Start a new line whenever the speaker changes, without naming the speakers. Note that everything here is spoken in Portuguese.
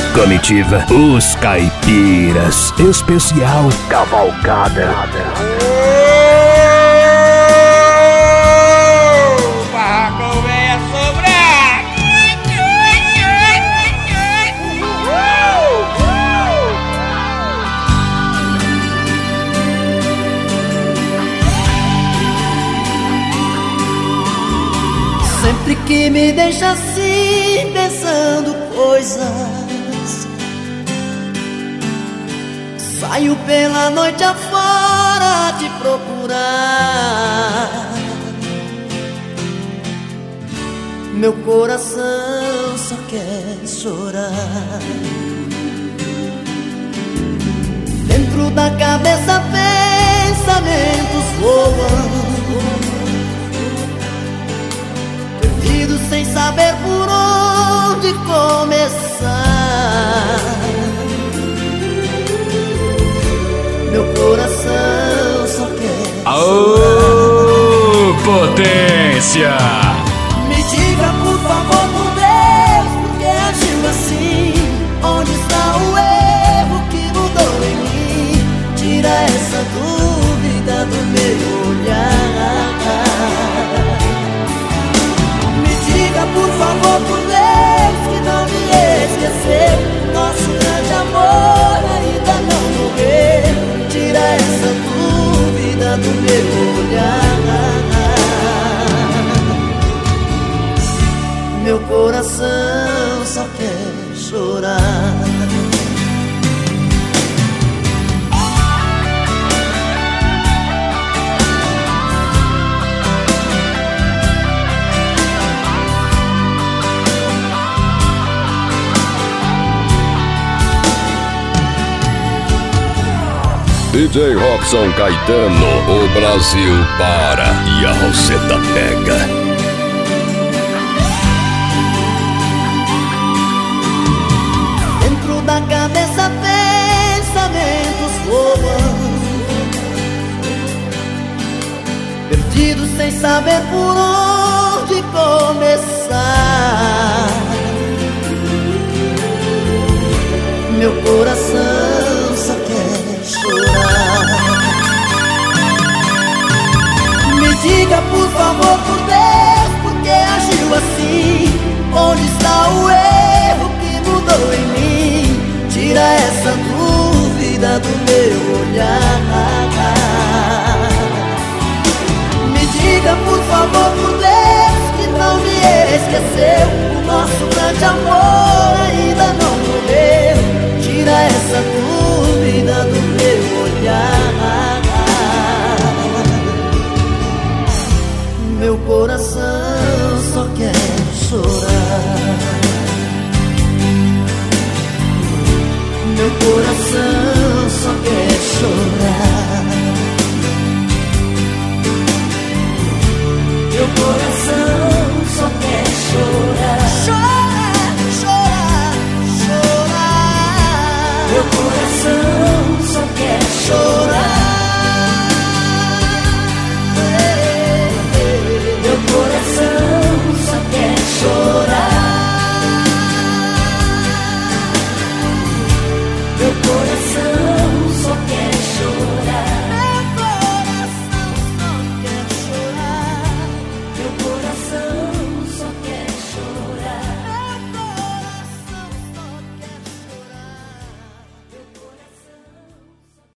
Comitiva Os Caipiras, especial Cavalgada.
O barraco vem a sobrar.
Sempre que me deixa assim, pensando coisas, saio pela noite afora te procurar. Meu coração só quer chorar. Dentro da cabeça pensamentos voam, perdido sem saber por onde começar. Meu coração só quer
Aô, potência!
Me diga por favor, por Deus, por que agiu assim? Onde está o erro que mudou em mim? Tira essa dúvida do meu olhar. Me diga por favor, por Deus, que não me esqueceu. Nosso grande amor ainda não morreu. Tira essa dúvida do meu olhar. Meu coração só quer chorar.
DJ Robson Caetano, o Brasil para e a Roseta pega.
Dentro da cabeça pensamentos voam, perdido sem saber por onde começar. Meu coração só quer chorar. Me diga por favor, por Deus, por que agiu assim? Onde está o erro que mudou em mim? Tira essa dúvida do meu olhar. Me diga por favor, por Deus, que não me esqueceu. O nosso grande amor ainda não morreu. Tira essa dúvida do meu olhar. Meu coração só quer chorar. Meu coração